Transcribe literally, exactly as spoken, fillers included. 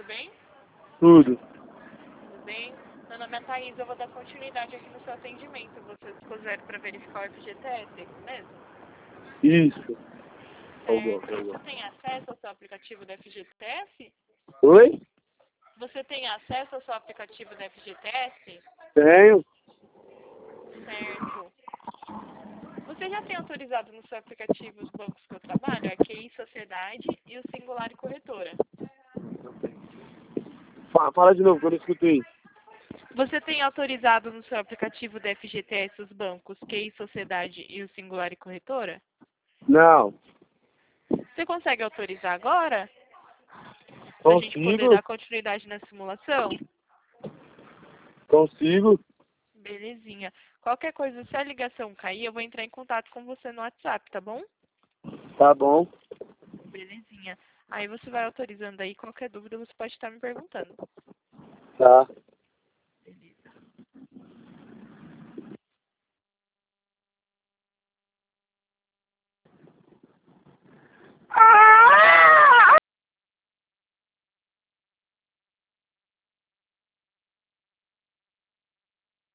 bem? Tudo. Tudo bem? Meu nome é Thaís, eu vou dar continuidade aqui no seu atendimento. Vocês puseram para verificar o F G T S, é isso mesmo? Isso. Algo, Certo. algo. Você tem acesso ao seu aplicativo da F G T S? Oi? Você tem acesso ao seu aplicativo da F G T S? Tenho. Certo. Você já tem autorizado no seu aplicativo os bancos que eu trabalho? A Q I Sociedade e o Singular e Corretora. Fa- Fala de novo, que eu não escutei. Você tem autorizado no seu aplicativo da F G T S os bancos Q I Sociedade e o Singular e Corretora? Não. Você consegue autorizar agora? Para a gente poder Consigo? dar continuidade na simulação? Consigo? Belezinha. Qualquer coisa, se a ligação cair, eu vou entrar em contato com você no WhatsApp, tá bom? Tá bom. Belezinha. Aí você vai autorizando aí, qualquer dúvida você pode estar me perguntando. Tá.